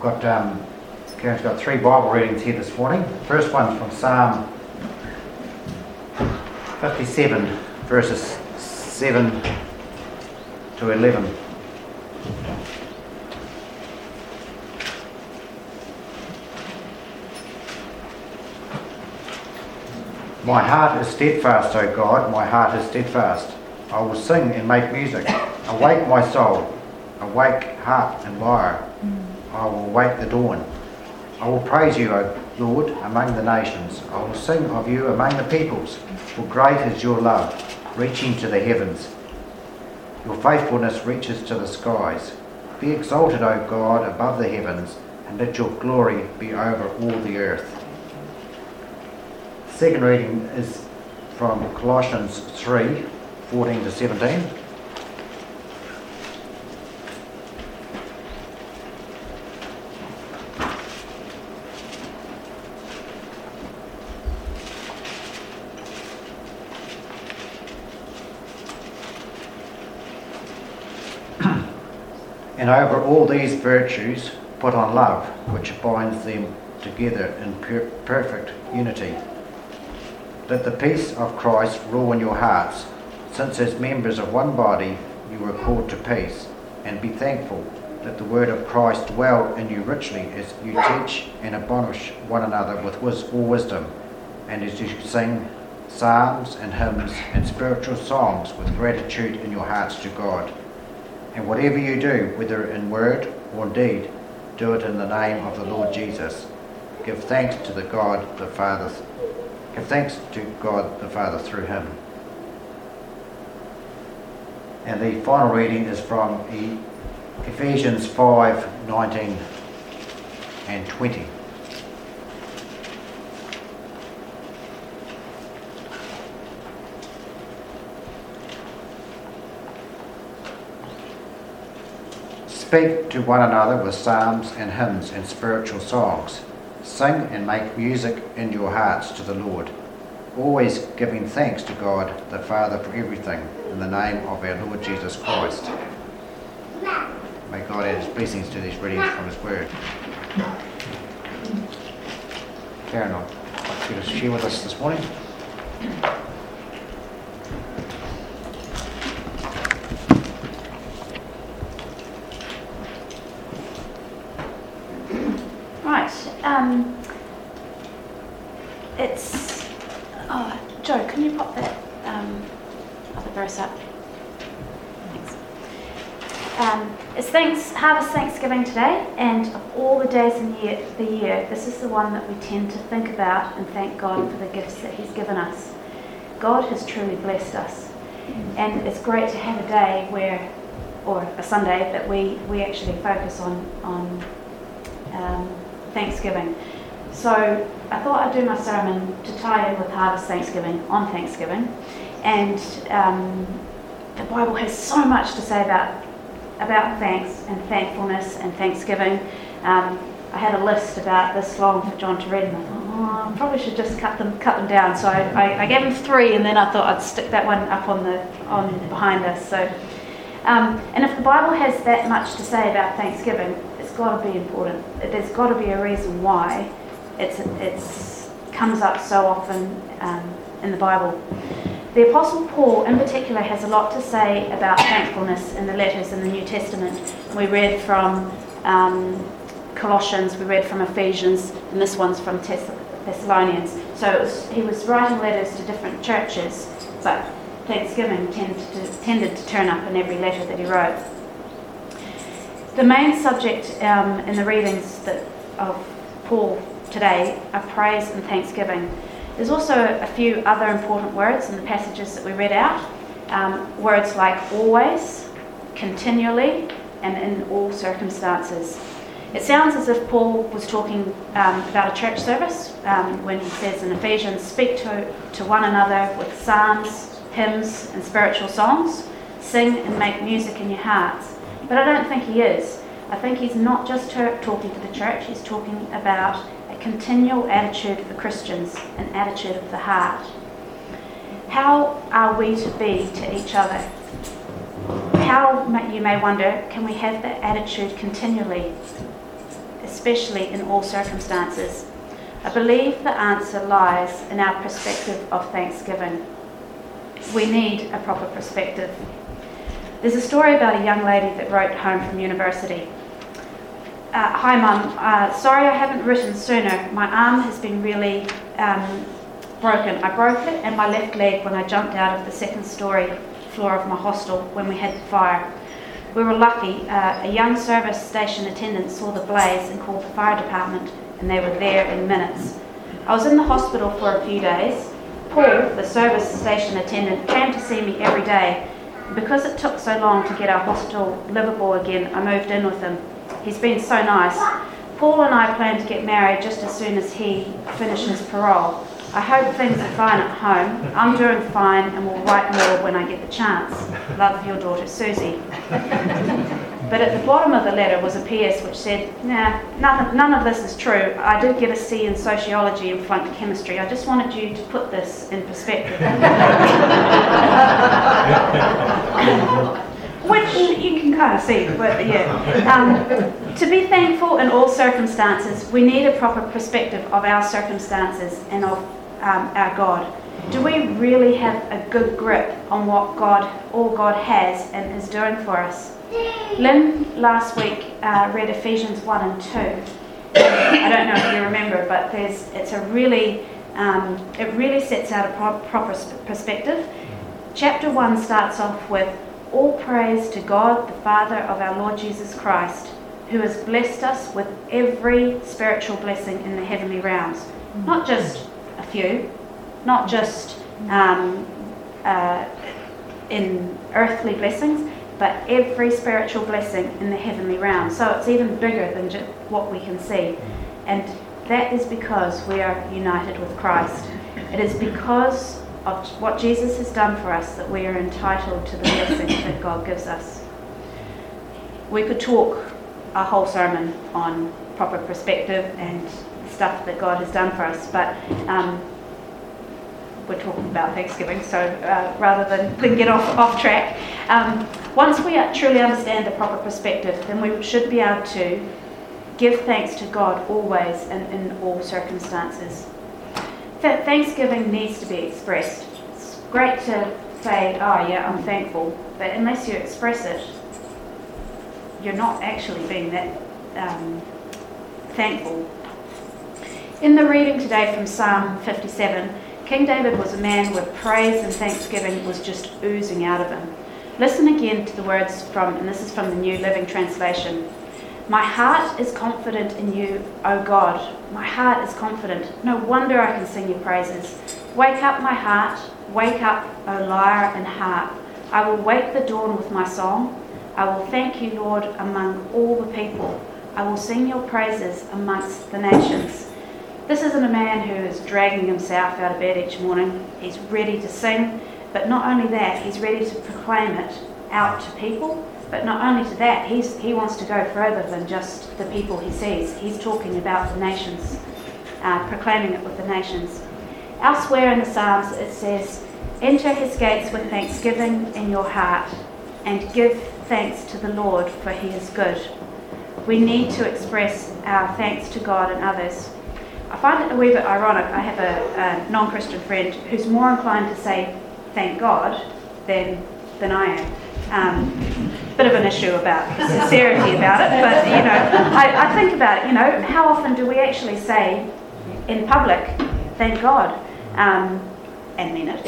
Karen's got 3 Bible readings here this morning. The first one's from Psalm 57, verses 7 to 11. My heart is steadfast, O God, my heart is steadfast. I will sing and make music. Awake my soul, awake harp and lyre. I will wake the dawn. I will praise you, O Lord, among the nations. I will sing of you among the peoples, for great is your love, reaching to the heavens. Your faithfulness reaches to the skies. Be exalted, O God, above the heavens, and let your glory be over all the earth. The second reading is from Colossians 3, 14 to 17. And over all these virtues put on love, which binds them together in perfect unity. Let the peace of Christ rule in your hearts, since as members of one body you were called to peace, and be thankful. Let the word of Christ dwell in you richly as you teach and admonish one another with all wisdom, and as you sing psalms and hymns and spiritual songs with gratitude in your hearts to God. And whatever you do, whether in word or deed, do it in the name of the Lord Jesus. Give thanks to God the Father through him. And the final reading is from Ephesians 5, 19 and 20. Speak to one another with psalms and hymns and spiritual songs. Sing and make music in your hearts to the Lord, always giving thanks to God the Father for everything, in the name of our Lord Jesus Christ. May God add his blessings to these readings from his word. Karen, I'd like you to share with us this morning. Joe, can you pop that other verse up? Thanks. It's Harvest Thanksgiving today, and of all the days in the year, this is the one that we tend to think about and thank God for the gifts that he's given us. God has truly blessed us, and it's great to have a day or a Sunday, that we actually focus on Thanksgiving. So I thought I'd do my sermon to tie in with Harvest Thanksgiving on Thanksgiving, and the Bible has so much to say about thanks and thankfulness and Thanksgiving. I had a list about this long for John to read, and I thought, I probably should just cut them down. So I gave him 3, and then I thought I'd stick that one up on behind us. So and if the Bible has that much to say about Thanksgiving, it's got to be important. There's got to be a reason why it comes up so often in the Bible. The Apostle Paul in particular has a lot to say about thankfulness in the letters in the New Testament. We read from Colossians, we read from Ephesians, and this one's from Thessalonians. So he was writing letters to different churches, but Thanksgiving tended to turn up in every letter that he wrote. The main subject in the readings of Paul today are praise and thanksgiving. There's also a few other important words in the passages that we read out. Words like always, continually, and in all circumstances. It sounds as if Paul was talking about a church service when he says in Ephesians, speak to one another with psalms, hymns, and spiritual songs. Sing and make music in your hearts. But I don't think he is. I think he's not just talking to the church, he's talking about a continual attitude for Christians, an attitude of the heart. How are we to be to each other? How, you may wonder, can we have that attitude continually? especially in all circumstances? I believe the answer lies in our perspective of thanksgiving. We need a proper perspective. There's a story about a young lady that wrote home from university. Hi Mum, sorry I haven't written sooner. My arm has been really broken. I broke it and my left leg when I jumped out of the second story floor of my hostel when we had the fire. We were lucky. A young service station attendant saw the blaze and called the fire department, and they were there in minutes. I was in the hospital for a few days. Paul, the service station attendant, came to see me every day. Because it took so long to get our hospital livable again, I moved in with him. He's been so nice. Paul and I plan to get married just as soon as he finishes parole. I hope things are fine at home. I'm doing fine and will write more when I get the chance. Love, your daughter Susie. But at the bottom of the letter was a PS which said, none of this is true. I did get a C in sociology and flunked chemistry. I just wanted you to put this in perspective. Which you can kind of see, but yeah. To be thankful in all circumstances, we need a proper perspective of our circumstances and of our God. Do we really have a good grip on what all God has and is doing for us? Lynn last week read Ephesians 1 and 2. I don't know if you remember, but it really sets out a proper perspective. Chapter 1 starts off with, all praise to God, the Father of our Lord Jesus Christ, who has blessed us with every spiritual blessing in the heavenly realms. Not just a few, not just in earthly blessings, but every spiritual blessing in the heavenly realm. So it's even bigger than just what we can see. And that is because we are united with Christ. It is because of what Jesus has done for us that we are entitled to the blessing that God gives us. We could talk a whole sermon on proper perspective and stuff that God has done for us, but we're talking about Thanksgiving, so rather than get off track, once we truly understand the proper perspective, then we should be able to give thanks to God always and in all circumstances. Thanksgiving needs to be expressed. It's great to say, oh yeah, I'm thankful, but unless you express it, you're not actually being that thankful. In the reading today from Psalm 57, King David was a man where praise and thanksgiving was just oozing out of him. Listen again to the words and this is from the New Living Translation. My heart is confident in you, O God. My heart is confident. No wonder I can sing your praises. Wake up, my heart. Wake up, O lyre and harp. I will wake the dawn with my song. I will thank you, Lord, among all the people. I will sing your praises amongst the nations. This isn't a man who is dragging himself out of bed each morning. He's ready to sing, but not only that, he's ready to proclaim it out to people. But not only to that, he wants to go further than just the people he sees. He's talking about the nations, proclaiming it with the nations. Elsewhere in the Psalms it says, enter his gates with thanksgiving in your heart and give thanks to the Lord, for he is good. We need to express our thanks to God and others. I find it a wee bit ironic. I have a non-Christian friend who's more inclined to say thank God than I am. Bit of an issue about sincerity about it, but I think about it. How often do we actually say in public thank God and mean it?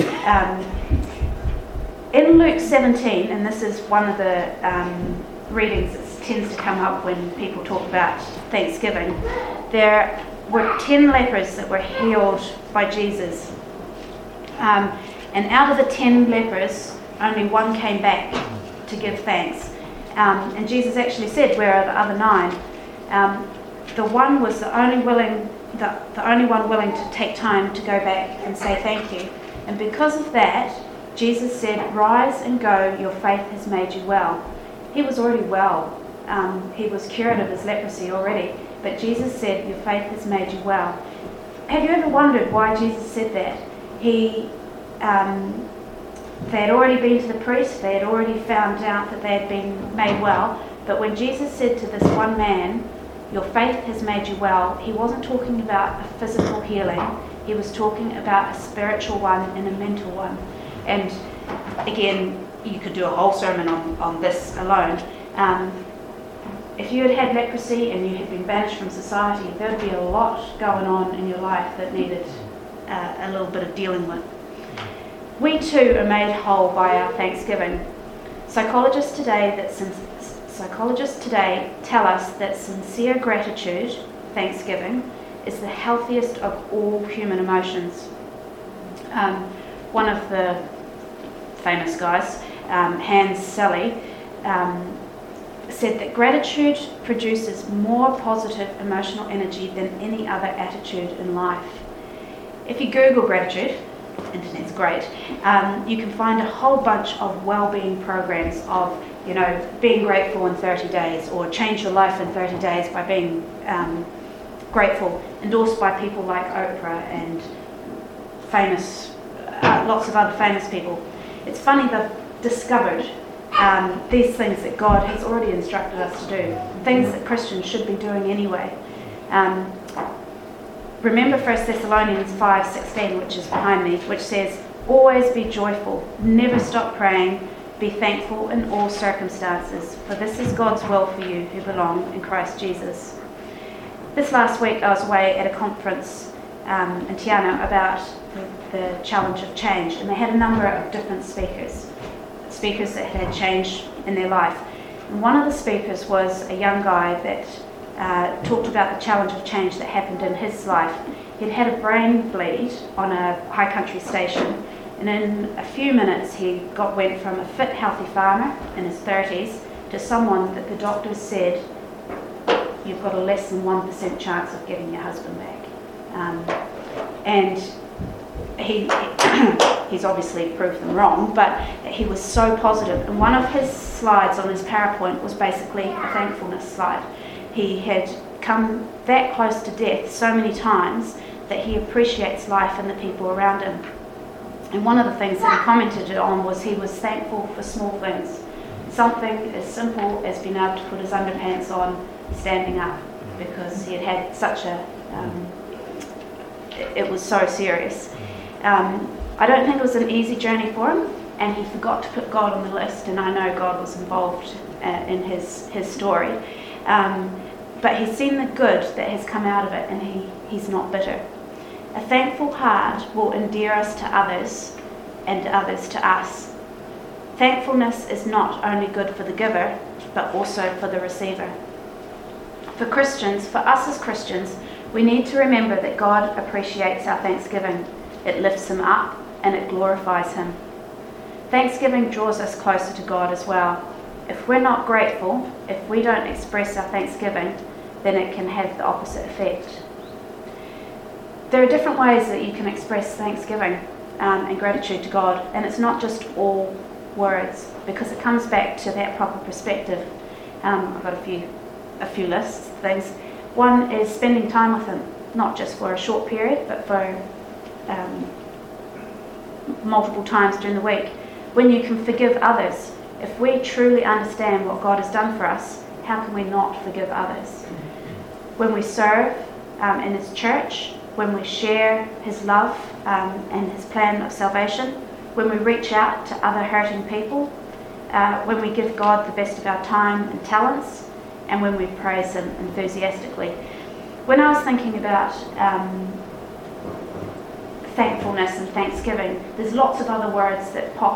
In Luke 17, and this is one of the readings that tends to come up when people talk about Thanksgiving, there were 10 lepers that were healed by Jesus. And out of the 10 lepers, only one came back to give thanks. And Jesus actually said, where are the other 9? The one was the only one willing to take time to go back and say thank you. And because of that, Jesus said, rise and go, your faith has made you well. He was already well. He was cured of his leprosy already. But Jesus said, your faith has made you well. Have you ever wondered why Jesus said that? They had already been to the priest. They had already found out that they had been made well. But when Jesus said to this one man, Your faith has made you well. He wasn't talking about a physical healing. He was talking about a spiritual one and a mental one. And again, you could do a whole sermon on this alone. If you had had leprosy and you had been banished from society, there would be a lot going on in your life that needed a little bit of dealing with. We too are made whole by our thanksgiving. Psychologists today tell us that sincere gratitude, thanksgiving, is the healthiest of all human emotions. One of the famous guys, Hans Selye, said that gratitude produces more positive emotional energy than any other attitude in life. If you Google gratitude, internet's great, you can find a whole bunch of well-being programs of, being grateful in 30 days or change your life in 30 days by being grateful, endorsed by people like Oprah and lots of other famous people. It's funny, they've discovered these things that God has already instructed us to do, things that Christians should be doing anyway. Remember 1 Thessalonians 5:16, which is behind me, which says, "Always be joyful, never stop praying, be thankful in all circumstances, for this is God's will for you who belong in Christ Jesus." This last week I was away at a conference in Tiana about the challenge of change, and they had a number of different speakers that had change in their life. And one of the speakers was a young guy that talked about the challenge of change that happened in his life. He'd had a brain bleed on a high country station, and in a few minutes he went from a fit, healthy farmer in his 30s to someone that the doctors said, "You've got a less than 1% chance of getting your husband back." And he's obviously proved them wrong, but he was so positive. And one of his slides on his PowerPoint was basically a thankfulness slide. He had come that close to death so many times that he appreciates life and the people around him. And one of the things that he commented on was he was thankful for small things. Something as simple as being able to put his underpants on standing up, because he had had such it was so serious. I don't think it was an easy journey for him, and he forgot to put God on the list, and I know God was involved in his story. But he's seen the good that has come out of it, and he's not bitter. A thankful heart will endear us to others and others to us. Thankfulness is not only good for the giver, but also for the receiver. For us as Christians, we need to remember that God appreciates our thanksgiving. It lifts him up and it glorifies him. Thanksgiving draws us closer to God as well. If we're not grateful, if we don't express our thanksgiving, then it can have the opposite effect. There are different ways that you can express thanksgiving and gratitude to God, and it's not just all words, because it comes back to that proper perspective. I've got a few lists of things. One is spending time with him, not just for a short period, but for multiple times during the week. When you can forgive others, if we truly understand what God has done for us, how can we not forgive others? When we serve in his church, when we share his love and his plan of salvation, when we reach out to other hurting people, when we give God the best of our time and talents, and when we praise him enthusiastically. When I was thinking about thankfulness and thanksgiving, there's lots of other words that pop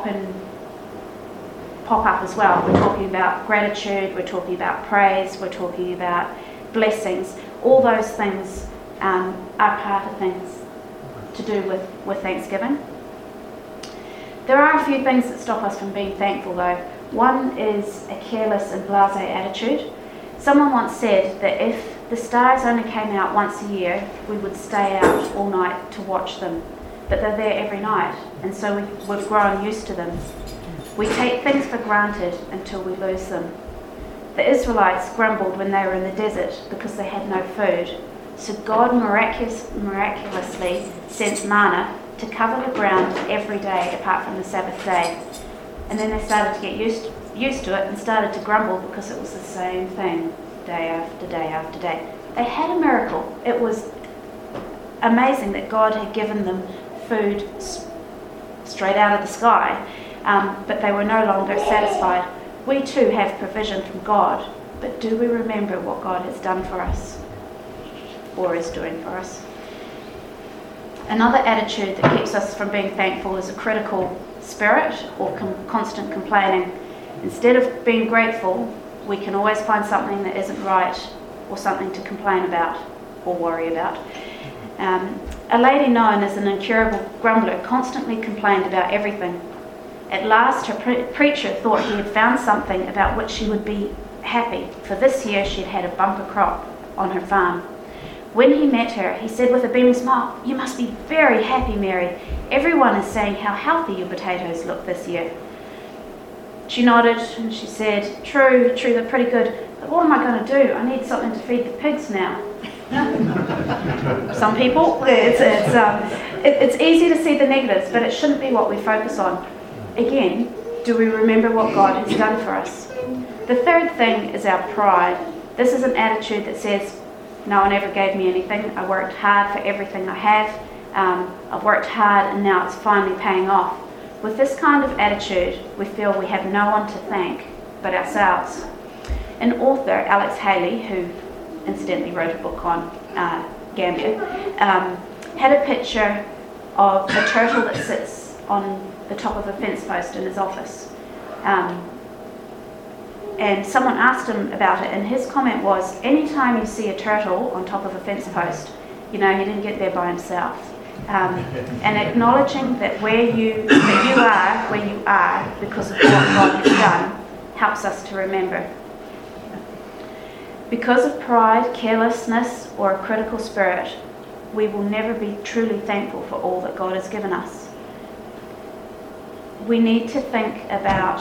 up as well. We're talking about gratitude, we're talking about praise, we're talking about blessings. All those things are part of things to do with Thanksgiving. There are a few things that stop us from being thankful though. One is a careless and blasé attitude. Someone once said that if the stars only came out once a year, we would stay out all night to watch them. But they're there every night, and so we've grown used to them. We take things for granted until we lose them. The Israelites grumbled when they were in the desert because they had no food. So God miraculously sent manna to cover the ground every day apart from the Sabbath day. And then they started to get used to it and started to grumble because it was the same thing day after day after day. They had a miracle. It was amazing that God had given them food straight out of the sky, but they were no longer satisfied. We too have provision from God, but do we remember what God has done for us, or is doing for us? Another attitude that keeps us from being thankful is a critical spirit or constant complaining. Instead of being grateful, we can always find something that isn't right or something to complain about or worry about. A lady known as an incurable grumbler constantly complained about everything. At last, her preacher thought he had found something about which she would be happy, for this year she'd had a bumper crop on her farm. When he met her, he said with a beaming smile, "You must be very happy, Mary. Everyone is saying how healthy your potatoes look this year." She nodded and she said, True, they're pretty good, but what am I going to do? I need something to feed the pigs now." Some people, it's easy to see the negatives, but it shouldn't be what we focus on. Again, do we remember what God has done for us? The third thing is our pride. This is an attitude that says, no one ever gave me anything. I worked hard for everything I have. I've worked hard and now it's finally paying off. With this kind of attitude, we feel we have no one to thank but ourselves. An author, Alex Haley, who incidentally wrote a book on Gambia, had a picture of a turtle that sits on the top of a fence post in his office. And someone asked him about it, and his comment was, anytime you see a turtle on top of a fence post, you know he didn't get there by himself. And acknowledging that you are where you are because of what God has done helps us to remember. Because of pride, carelessness, or a critical spirit, we will never be truly thankful for all that God has given us. We need to think about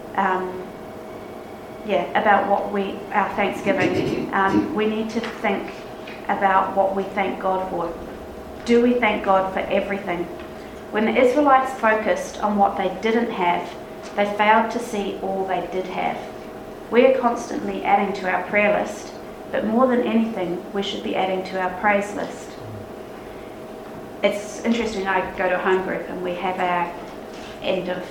our Thanksgiving. We need to think about what we thank God for. Do we thank God for everything? When the Israelites focused on what they didn't have, they failed to see all they did have. We are constantly adding to our prayer list, but more than anything, we should be adding to our praise list. It's interesting, I go to a home group and we have our end of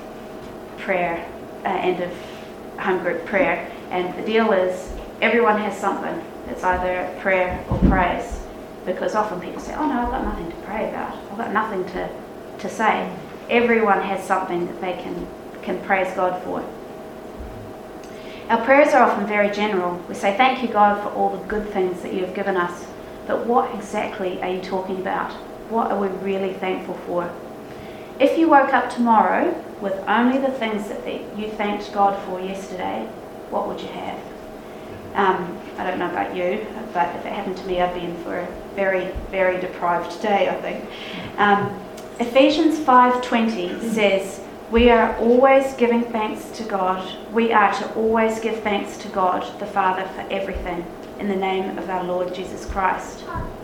home group prayer, and the deal is everyone has something. It's either prayer or praise, because often people say, oh no, I've got nothing to pray about, I've got nothing to say. Everyone has something that they can praise God for. Our prayers are often very general. We say, thank you God for all the good things that you have given us, but what exactly are you talking about? What are we really thankful for? If you woke up tomorrow with only the things that you thanked God for yesterday, what would you have? I don't know about you, but if it happened to me, I'd be in for a very, very deprived day, I think. Ephesians 5:20 says, we are always giving thanks to God. We are to always give thanks to God, the Father, for everything, in the name of our Lord Jesus Christ.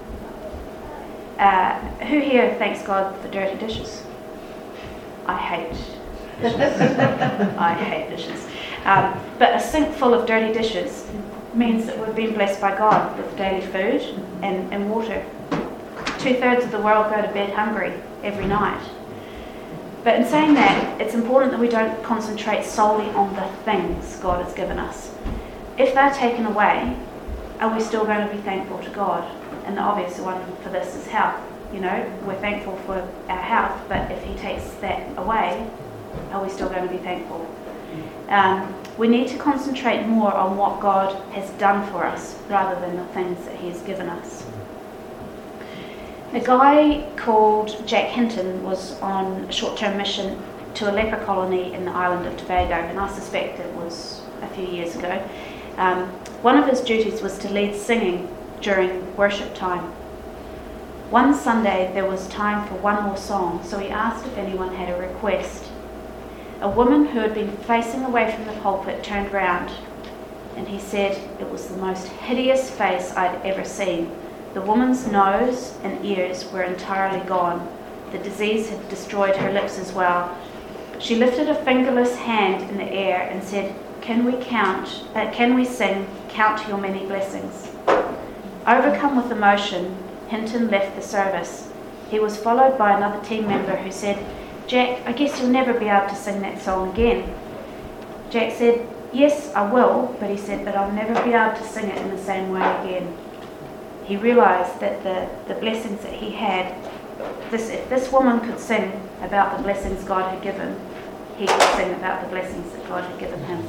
Who here thanks God for dirty dishes? I hate dishes. But a sink full of dirty dishes means that we've been blessed by God with daily food and water. 2/3 of the world go to bed hungry every night. But in saying that, it's important that we don't concentrate solely on the things God has given us. If they're taken away, are we still going to be thankful to God? And the obvious one for this is health. You know, we're thankful for our health, but if He takes that away, are we still going to be thankful? We need to concentrate more on what God has done for us rather than the things that He has given us. A guy called Jack Hinton was on a short-term mission to a leper colony in the island of Tobago, and I suspect it was a few years ago. One of his duties was to lead singing during worship time. One Sunday there was time for one more song, so he asked if anyone had a request. A woman who had been facing away from the pulpit turned round, and he said it was the most hideous face I'd ever seen. The woman's nose and ears were entirely gone. The disease had destroyed her lips as well. She lifted a fingerless hand in the air and said, can we sing, Count Your Many Blessings? Overcome with emotion, Hinton left the service. He was followed by another team member who said, "Jack, I guess you'll never be able to sing that song again." Jack said, "Yes, I will," but he said, "but I'll never be able to sing it in the same way again." He realised that the blessings that he had, if this woman could sing about the blessings God had given, he could sing about the blessings that God had given him.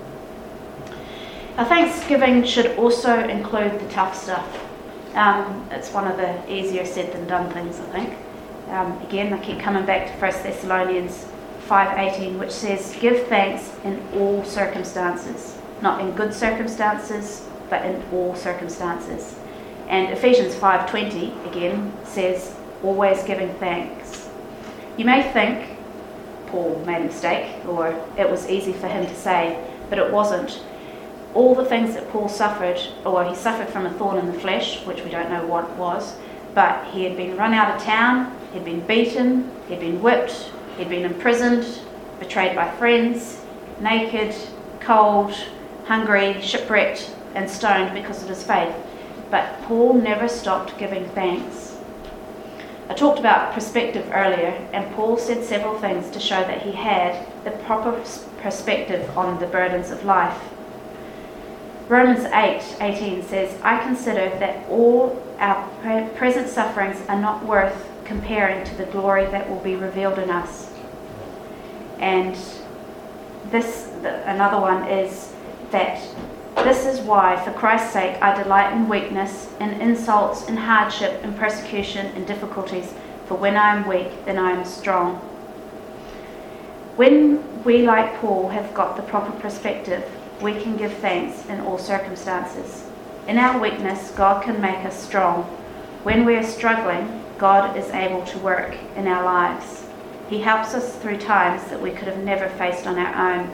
Our Thanksgiving should also include the tough stuff. It's one of the easier said than done things, I think. Again, I keep coming back to 1 Thessalonians 5:18, which says, "Give thanks in all circumstances," not in good circumstances, but in all circumstances. And Ephesians 5:20 again says, "Always giving thanks." You may think Paul made a mistake, or it was easy for him to say, but it wasn't. All the things that Paul suffered, or he suffered from a thorn in the flesh, which we don't know what it was, but he had been run out of town, he'd been beaten, he'd been whipped, he'd been imprisoned, betrayed by friends, naked, cold, hungry, shipwrecked, and stoned because of his faith. But Paul never stopped giving thanks. I talked about perspective earlier, and Paul said several things to show that he had the proper perspective on the burdens of life. Romans 8:18 says, "I consider that all our present sufferings are not worth comparing to the glory that will be revealed in us." And another one is that this is why, for Christ's sake, I delight in weakness, in insults, in hardship, in persecution, in difficulties, for when I am weak, then I am strong. When we, like Paul, have got the proper perspective, we can give thanks in all circumstances. In our weakness, God can make us strong. When we are struggling, God is able to work in our lives. He helps us through times that we could have never faced on our own.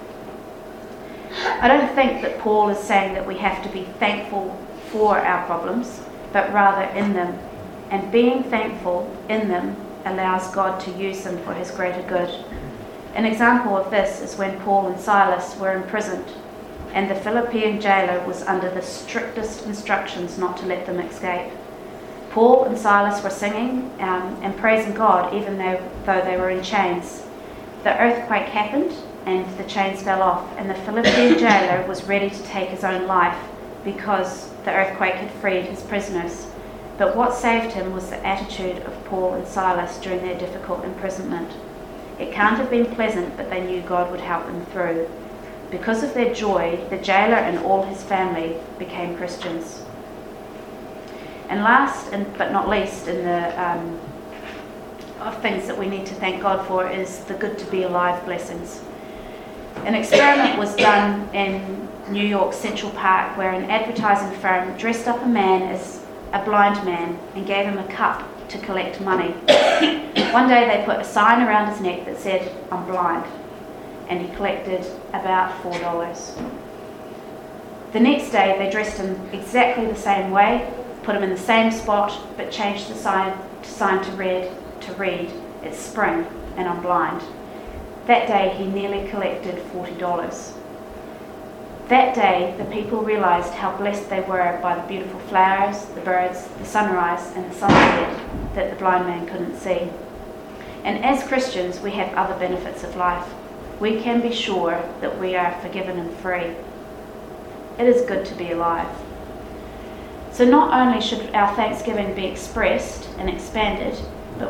I don't think that Paul is saying that we have to be thankful for our problems, but rather in them. And being thankful in them allows God to use them for his greater good. An example of this is when Paul and Silas were imprisoned, and the Philippian jailer was under the strictest instructions not to let them escape. Paul and Silas were singing and praising God even though they were in chains. The earthquake happened, and the chains fell off, and the Philippian jailer was ready to take his own life because the earthquake had freed his prisoners. But what saved him was the attitude of Paul and Silas during their difficult imprisonment. It can't have been pleasant, but they knew God would help them through. Because of their joy, the jailer and all his family became Christians. And last but not least in the of things that we need to thank God for is the good to be alive blessings. An experiment was done in New York Central Park where an advertising firm dressed up a man as a blind man and gave him a cup to collect money. One day they put a sign around his neck that said, "I'm blind," and he collected about $4. The next day they dressed him exactly the same way, put him in the same spot, but changed the sign to read, "It's spring and I'm blind." That day he nearly collected $40. That day the people realised how blessed they were by the beautiful flowers, the birds, the sunrise and the sunset that the blind man couldn't see. And as Christians we have other benefits of life. We can be sure that we are forgiven and free. It is good to be alive. So not only should our thanksgiving be expressed and expanded, but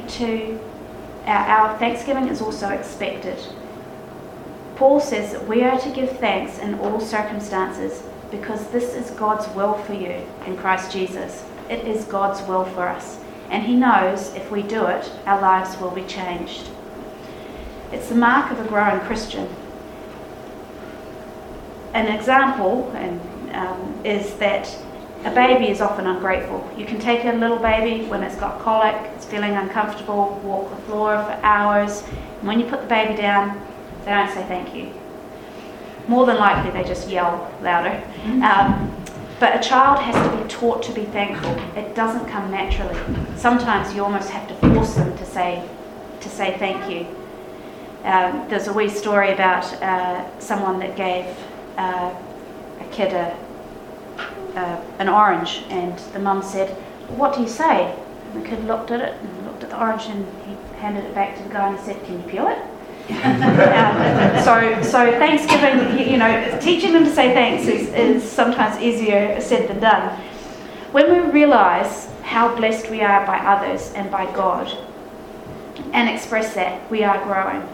our thanksgiving is also expected. Paul says that we are to give thanks in all circumstances because this is God's will for you in Christ Jesus. It is God's will for us. And he knows if we do it, our lives will be changed. It's the mark of a growing Christian. An example is that a baby is often ungrateful. You can take a little baby when it's got colic, it's feeling uncomfortable, walk the floor for hours, and when you put the baby down, they don't say thank you. More than likely they just yell louder. But a child has to be taught to be thankful. It doesn't come naturally. Sometimes you almost have to force them to say thank you. There's a wee story about someone that gave a kid an orange, and the mum said, "What do you say?" And the kid looked at it and looked at the orange, and he handed it back to the guy and said, "Can you peel it?" So Thanksgiving, teaching them to say thanks is sometimes easier said than done. When we realise how blessed we are by others and by God, and express that, we are growing.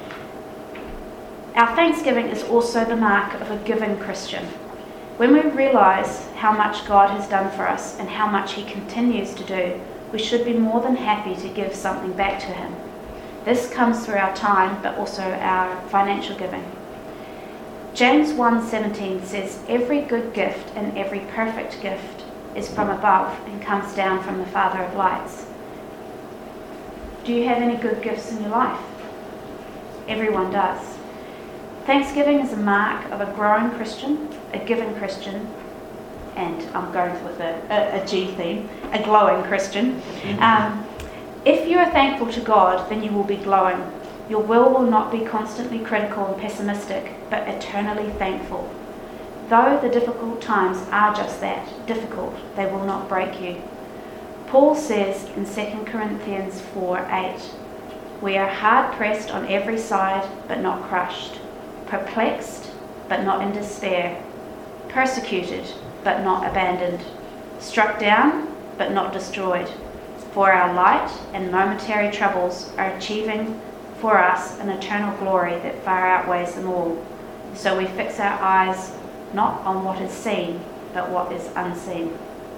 Our Thanksgiving is also the mark of a giving Christian. When we realise how much God has done for us and how much He continues to do, we should be more than happy to give something back to Him. This comes through our time, but also our financial giving. James 1:17 says, "Every good gift and every perfect gift is from above and comes down from the Father of lights." Do you have any good gifts in your life? Everyone does. Thanksgiving is a mark of a growing Christian, a giving Christian, and I'm going with a G theme, a glowing Christian. If you are thankful to God, then you will be glowing. Your will not be constantly critical and pessimistic, but eternally thankful. Though the difficult times are just that, difficult, they will not break you. Paul says in 2 Corinthians 4:8, "We are hard pressed on every side, but not crushed, perplexed, but not in despair, persecuted, but not abandoned, struck down, but not destroyed. For our light and momentary troubles are achieving for us an eternal glory that far outweighs them all. So we fix our eyes not on what is seen, but what is unseen."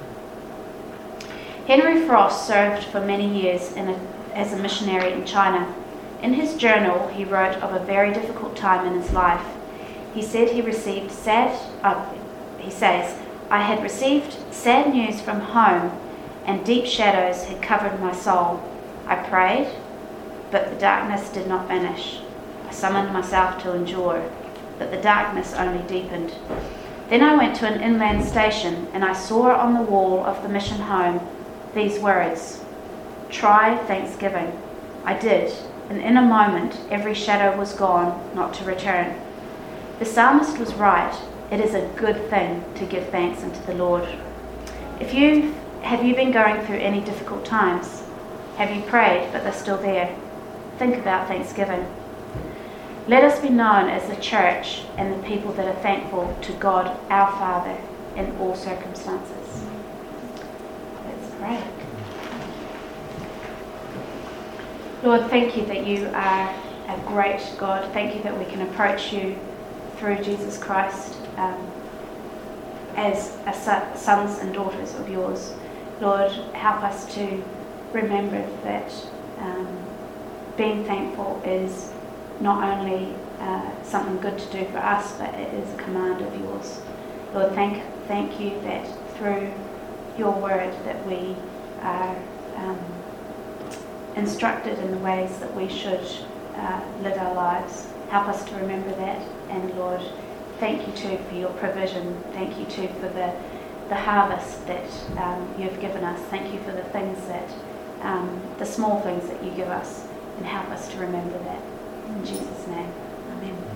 Henry Frost served for many years as a missionary in China. In his journal, he wrote of a very difficult time in his life. He said he says, "I had received sad news from home, and deep shadows had covered my soul. I prayed, but the darkness did not vanish. I summoned myself to endure, but the darkness only deepened. Then I went to an inland station, and I saw on the wall of the mission home these words, 'Try Thanksgiving.' I did, and in a moment every shadow was gone, not to return." The psalmist was right. It is a good thing to give thanks unto the Lord. Have you been going through any difficult times? Have you prayed, but they're still there? Think about Thanksgiving. Let us be known as the church and the people that are thankful to God, our Father, in all circumstances. Let's pray. Lord, thank you that you are a great God. Thank you that we can approach you through Jesus Christ as sons and daughters of yours. Lord, help us to remember that being thankful is not only something good to do for us, but it is a command of yours. Lord, thank you that through your word that we are instructed in the ways that we should live our lives. Help us to remember that. And Lord, thank you too for your provision. Thank you too for the harvest that you've given us. Thank you for the things that, the small things that you give us, and help us to remember that. In Jesus' name, amen.